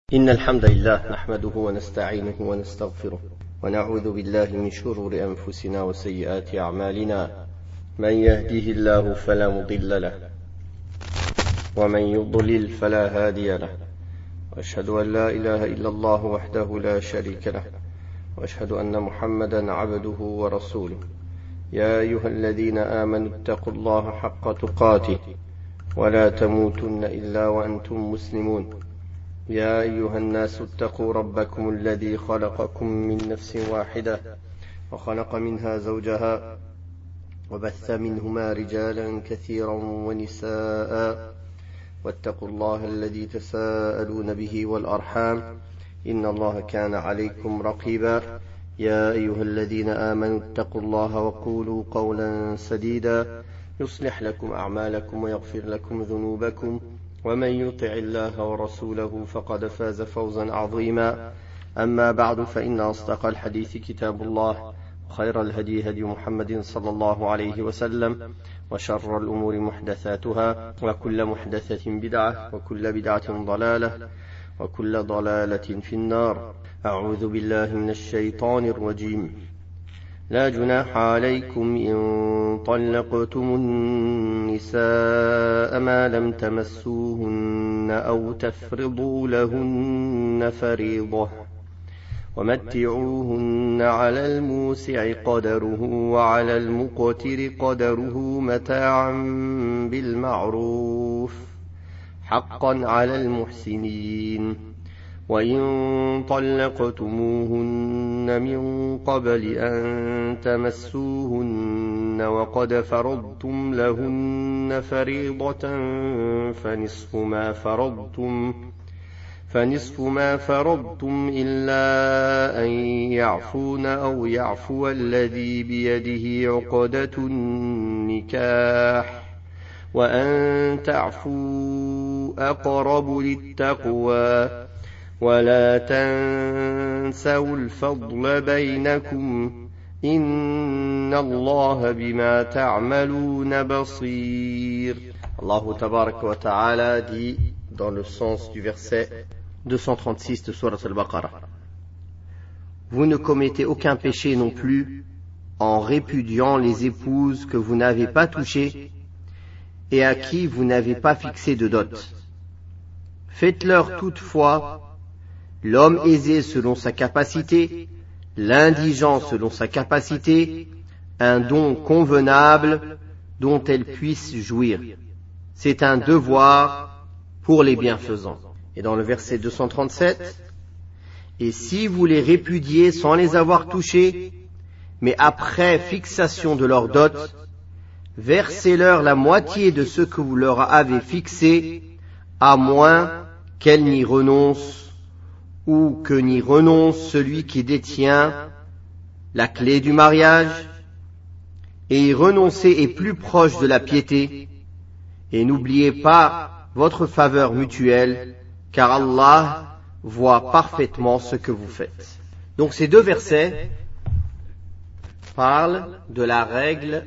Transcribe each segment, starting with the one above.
إن الحمد لله نحمده ونستعينه ونستغفره ونعوذ بالله من شرور أنفسنا وسيئات أعمالنا من يهده الله فلا مضل له ومن يضلل فلا هادي له وأشهد أن لا إله إلا الله وحده لا شريك له وأشهد أن محمدا عبده ورسوله يا أيها الذين آمنوا اتقوا الله حق تقاته ولا تموتن إلا وأنتم مسلمون يا أيها الناس اتقوا ربكم الذي خلقكم من نفس واحدة وخلق منها زوجها وبث منهما رجالا كثيرا ونساء واتقوا الله الذي تساءلون به والأرحام إن الله كان عليكم رقيبا يا أيها الذين آمنوا اتقوا الله وقولوا قولا سديدا يصلح لكم أعمالكم ويغفر لكم ذنوبكم ومن يطع الله ورسوله فقد فاز فوزا عظيما أما بعد فإن أصدق الحديث كتاب الله وخير الهدي هدي محمد صلى الله عليه وسلم وشر الأمور محدثاتها وكل محدثة بدعة وكل بدعة ضلالة وكل ضلالة في النار أعوذ بالله من الشيطان الرجيم لا جناح عليكم إن طلقتم النساء ما لم تمسوهن أو تفرضوا لهن فريضة ومتعوهن على الموسع قدره وعلى المقتر قدره متاعا بالمعروف حقا على المحسنين وإن طلقتموهن من قبل أن تمسوهن وقد فرضتم لهن فريضة فنصف ما فرضتم إلا أن يعفون أو يعفو الذي بيده عقدة النكاح وأن تعفوا أقرب للتقوى ولا تنسوا الفضل بينكم إن الله بما تعملون بصير. Allah tabarak wa ta'ala dit dans le sens du verset 236 de Surat al-Baqarah: Vous ne commettez aucun péché non plus en répudiant les épouses que vous n'avez pas touchées et à qui vous n'avez pas fixé de dot. Faites-leur toutefois l'homme aisé selon sa capacité, l'indigent selon sa capacité, un don convenable dont elles puissent jouir. C'est un devoir pour les bienfaisants. Et dans le verset 237, et si vous les répudiez sans les avoir touchés, mais après fixation de leur dot, versez-leur la moitié de ce que vous leur avez fixé, à moins qu'elles n'y renoncent ou que n'y renonce celui qui détient la clé du mariage, et y renoncer est plus proche de la piété, et n'oubliez pas votre faveur mutuelle, car Allah voit parfaitement ce que vous faites. Donc ces deux versets parlent de la règle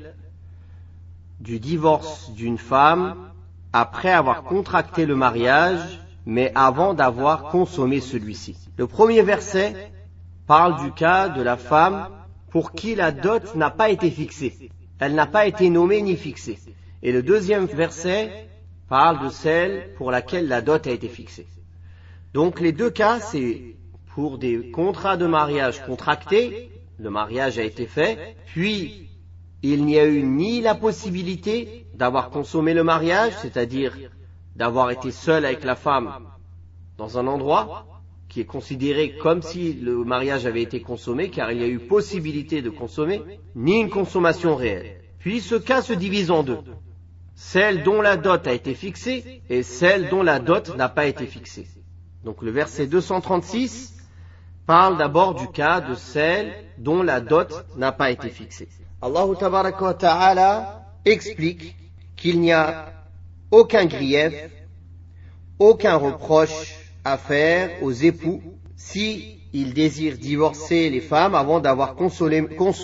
du divorce d'une femme après avoir contracté le mariage, mais avant d'avoir consommé celui-ci. Le premier verset parle du cas de la femme pour qui la dot n'a pas été fixée. Elle n'a pas été nommée ni fixée. Et le deuxième verset parle de celle pour laquelle la dot a été fixée. Donc les deux cas, c'est pour des contrats de mariage contractés, le mariage a été fait, puis il n'y a eu ni la possibilité d'avoir consommé le mariage, c'est-à-dire d'avoir été seul avec la femme dans un endroit qui est considéré comme si le mariage avait été consommé, car il y a eu possibilité de consommer, ni une consommation réelle. Puis ce cas se divise en deux. Celle dont la dot a été fixée et celle dont la dot n'a pas été fixée. Donc le verset 236 parle d'abord du cas de celle dont la dot n'a pas été fixée. Allah tabaraka wa ta'ala explique qu'il n'y a aucun grief, aucun reproche à faire aux époux si ils désirent divorcer les femmes avant d'avoir consommé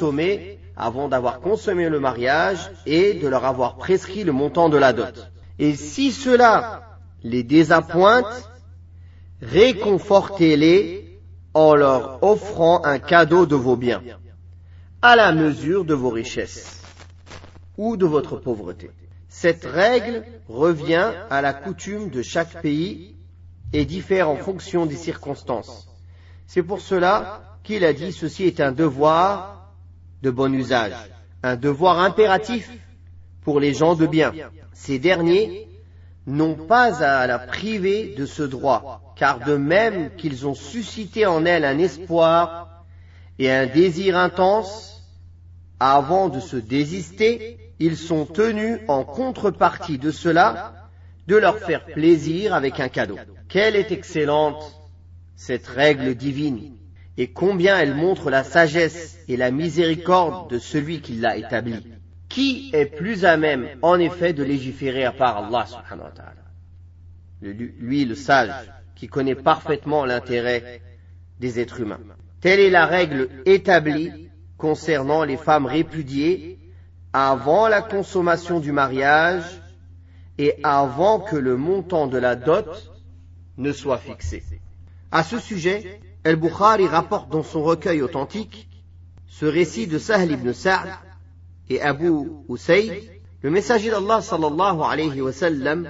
le mariage et de leur avoir prescrit le montant de la dot. Et si cela les désappointe, réconfortez-les en leur offrant un cadeau de vos biens, à la mesure de vos richesses ou de votre pauvreté. Cette règle revient à la coutume de chaque pays et diffère en fonction des circonstances. C'est pour cela qu'il a dit ceci est un devoir de bon usage, un devoir impératif pour les gens de bien. Ces derniers n'ont pas à la priver de ce droit, car de même qu'ils ont suscité en elle un espoir et un désir intense, avant de se désister, ils sont tenus en contrepartie de cela de leur faire plaisir avec un cadeau. Quelle est excellente cette règle divine, et combien elle montre la sagesse et la miséricorde de celui qui l'a établie. Qui est plus à même, en effet, de légiférer à part Allah subhanahu wa ta'ala? Lui, le sage, qui connaît parfaitement l'intérêt des êtres humains. Telle est la règle établie concernant les femmes répudiées avant la consommation du mariage et avant que le montant de la dot ne soit fixé. À ce sujet, Al-Bukhari rapporte dans son recueil authentique ce récit de Sahl ibn Sa'd et Abu Usayd. Le messager d'Allah sallallahu alayhi wa sallam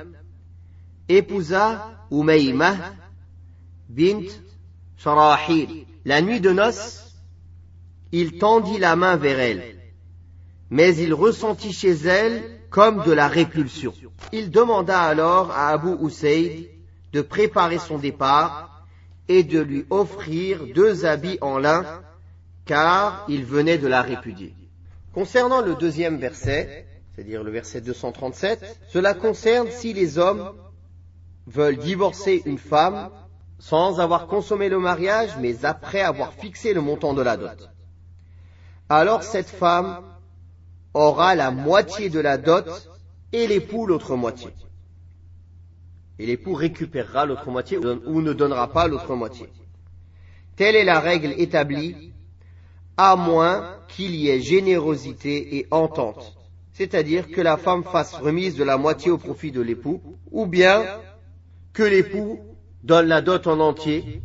épousa Umaymah bint Sharahil. La nuit de noces, il tendit la main vers elle, mais il ressentit chez elle comme de la répulsion. Il demanda alors à Abu Usayd de préparer son départ et de lui offrir 2 habits en lin, car il venait de la répudier. Concernant le deuxième verset, c'est-à-dire le verset 237, cela concerne si les hommes veulent divorcer une femme sans avoir consommé le mariage, mais après avoir fixé le montant de la dot. Alors cette femme aura la moitié de la dot et l'époux l'autre moitié. Et l'époux récupérera l'autre moitié ou ne donnera pas l'autre moitié. Telle est la règle établie, à moins qu'il y ait générosité et entente, c'est-à-dire que la femme fasse remise de la moitié au profit de l'époux, ou bien que l'époux donne la dot en entier,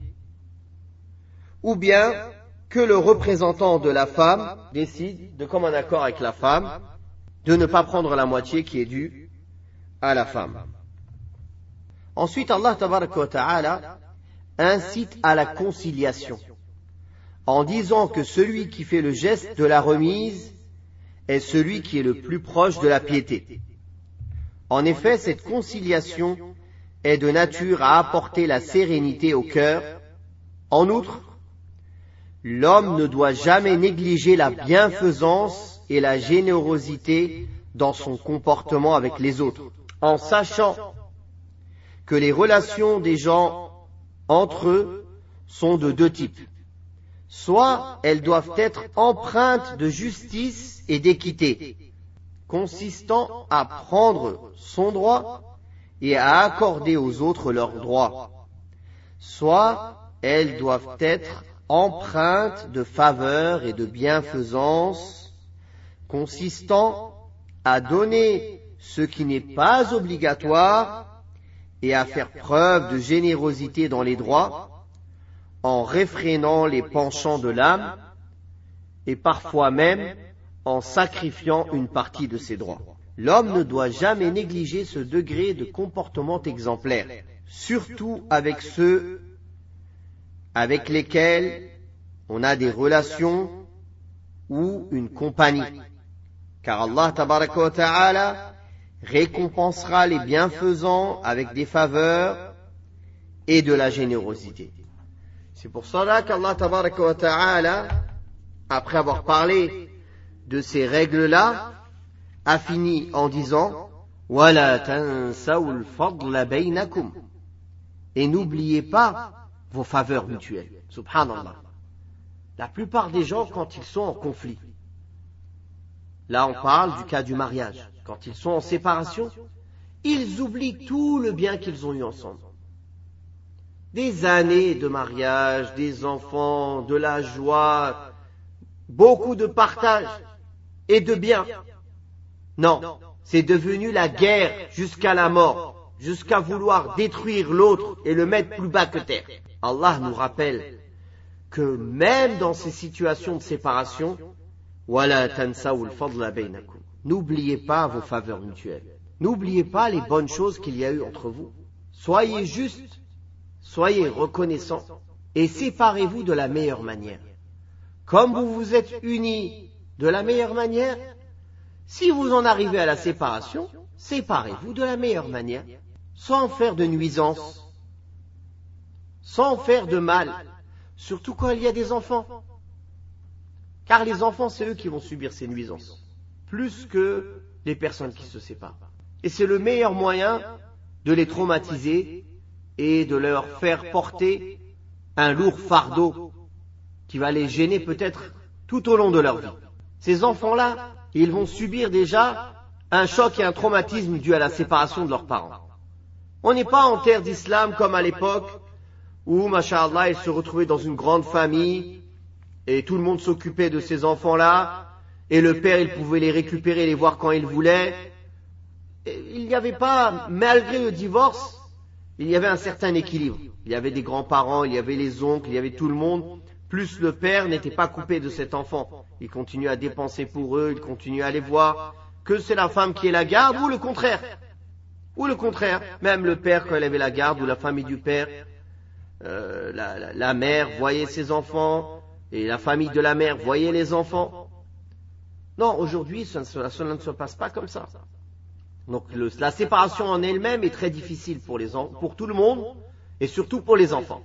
ou bien que le représentant de la femme décide, de commun accord avec la femme, de ne pas prendre la moitié qui est due à la femme. Ensuite, Allah tabaraka wa ta'ala incite à la conciliation, en disant que celui qui fait le geste de la remise est celui qui est le plus proche de la piété. En effet, cette conciliation est de nature à apporter la sérénité au cœur. En outre, l'homme ne doit jamais négliger la bienfaisance et la générosité dans son comportement avec les autres, en sachant que les relations des gens entre eux sont de 2 types. Soit elles doivent être empreintes de justice et d'équité, consistant à prendre son droit et à accorder aux autres leurs droits. Soit elles doivent être empreintes de faveur et de bienfaisance, consistant à donner ce qui n'est pas obligatoire et à faire preuve de générosité dans les droits, en réfrénant les penchants de l'âme et parfois même en sacrifiant une partie de ses droits. L'homme ne doit jamais négliger ce degré de comportement exemplaire, surtout avec ceux avec lesquels on a des relations ou une compagnie, car Allah tabaraka wa ta'ala récompensera les bienfaisants avec des faveurs et de la générosité. C'est pour cela qu'Allah tabaraka wa ta'ala, après avoir parlé de ces règles-là, a fini en disant وَلَا تَنْسَوْا الْفَضْلَ بَيْنَكُمْ, et n'oubliez pas vos faveurs mutuelles. Subhanallah. La plupart des gens, quand ils sont en conflit, là on parle du cas du mariage, quand ils sont en séparation, ils oublient tout le bien qu'ils ont eu ensemble. Des années de mariage, des enfants, de la joie, beaucoup de partage et de bien. Non, c'est devenu la guerre jusqu'à la mort. jusqu'à vouloir détruire l'autre et le mettre plus bas que terre. Allah nous rappelle que même dans ces situations de séparation, وَلَا تَنْسَوْا الْفَضْلَ بَيْنَكُمْ. N'oubliez pas vos faveurs mutuelles. N'oubliez pas les bonnes choses qu'il y a eu entre vous. Soyez justes, soyez reconnaissants et séparez-vous de la meilleure manière. Comme vous vous êtes unis de la meilleure manière, si vous en arrivez à la séparation, séparez-vous de la meilleure manière, sans faire de nuisance, sans faire de mal, surtout quand il y a des enfants. Car les enfants, c'est eux qui vont subir ces nuisances, plus que les personnes qui se séparent. Et c'est le meilleur moyen de les traumatiser et de leur faire porter un lourd fardeau qui va les gêner peut-être tout au long de leur vie. Ces enfants-là, ils vont subir déjà un choc et un traumatisme dû à la séparation de leurs parents. On n'est pas en terre d'islam comme à l'époque où, masha'Allah, ils se retrouvaient dans une grande famille et tout le monde s'occupait de ces enfants-là et le père, il pouvait les récupérer, les voir quand il voulait. Et il n'y avait pas, malgré le divorce, il y avait un certain équilibre. Il y avait des grands-parents, il y avait les oncles, il y avait tout le monde. Plus le père n'était pas coupé de cet enfant. Il continuait à dépenser pour eux, il continuait à les voir. Que c'est la femme qui est la garde ou le contraire. Ou le contraire. Même le père, quand il avait la garde, ou la famille du père, la mère voyait ses enfants, et la famille de la mère voyait les enfants. Non, aujourd'hui, cela ne se passe pas comme ça. Donc la séparation en elle-même est très difficile pour tout le monde, et surtout pour les enfants.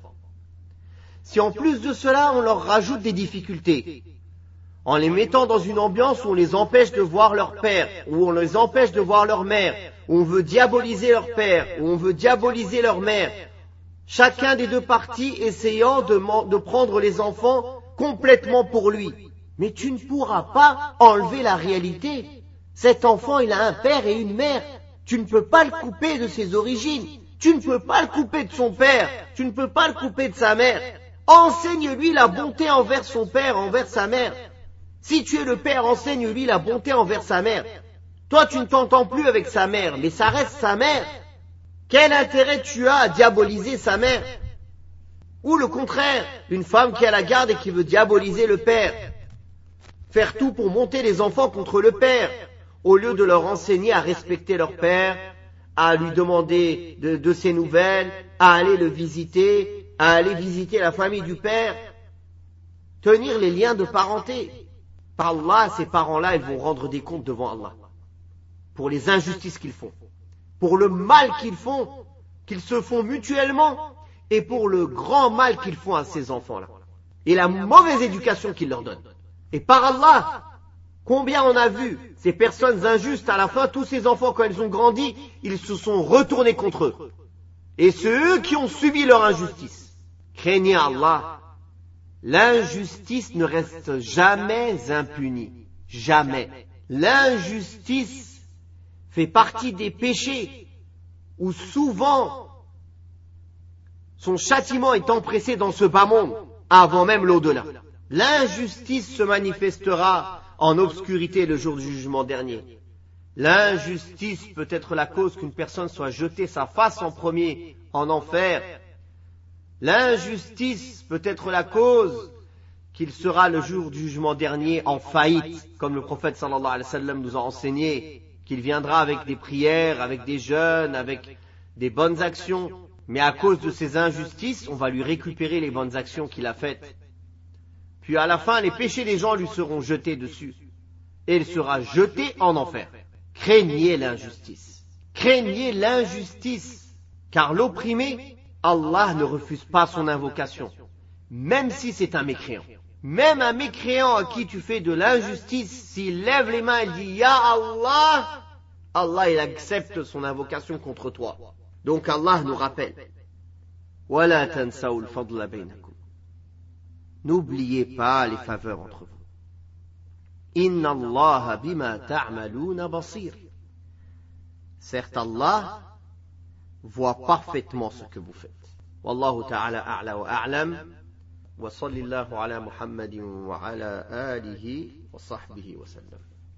Si en plus de cela, on leur rajoute des difficultés, en les mettant dans une ambiance où on les empêche de voir leur père, où on les empêche de voir leur mère, où on veut diaboliser leur père, où on veut diaboliser leur mère, chacun des deux parties essayant de prendre les enfants complètement pour lui. Mais tu ne pourras pas enlever la réalité. Cet enfant, il a un père et une mère. Tu ne peux pas le couper de ses origines. Tu ne peux pas le couper de son père. Tu ne peux pas le couper de sa mère. Enseigne-lui la bonté envers son père, envers sa mère. Si tu es le père, enseigne-lui la bonté envers sa mère. Toi, tu ne t'entends plus avec sa mère, mais ça reste sa mère. Quel intérêt tu as à diaboliser sa mère? Ou le contraire, une femme qui a la garde et qui veut diaboliser le père. Faire tout pour monter les enfants contre le père, au lieu de leur enseigner à respecter leur père, à lui demander de ses nouvelles, à aller le visiter, à aller visiter la famille du père, tenir les liens de parenté. Par Allah, ces parents-là, ils vont rendre des comptes devant Allah, pour les injustices qu'ils font, pour le mal qu'ils font, qu'ils se font mutuellement, et pour le grand mal qu'ils font à ces enfants-là, et la mauvaise éducation qu'ils leur donnent. Et par Allah, combien on a vu ces personnes injustes, à la fin, tous ces enfants, quand ils ont grandi, ils se sont retournés contre eux. Et c'est eux qui ont subi leur injustice. Craignez Allah. L'injustice ne reste jamais impunie. Jamais. L'injustice fait partie des péchés où souvent son châtiment est empressé dans ce bas monde avant même l'au-delà. L'injustice se manifestera en obscurité le jour du jugement dernier. L'injustice peut être la cause qu'une personne soit jetée sa face en premier en enfer. L'injustice peut être la cause qu'il sera le jour du jugement dernier en faillite, comme le prophète sallallahu alayhi wa sallam nous a enseigné, qu'il viendra avec des prières, avec des jeûnes, avec des bonnes actions, mais à cause de ces injustices, on va lui récupérer les bonnes actions qu'il a faites. Puis à la fin, les péchés des gens lui seront jetés dessus, et il sera jeté en enfer. Craignez l'injustice. Craignez l'injustice, car l'opprimé, Allah ne refuse pas son invocation, même si c'est un mécréant. Même un mécréant à qui tu fais de l'injustice, s'il lève les mains et dit « Ya Allah », Allah il accepte son invocation contre toi. Donc Allah nous rappelle « Wala tansaw al-fadla baynakum » N'oubliez pas les faveurs entre vous. « Inna Allah bima ta'maluna basir » Certes Allah voit parfaitement ce que vous faites. Wallahu ta'ala a'la wa a'lam. وصل الله على محمد وعلى آله وصحبه وسلم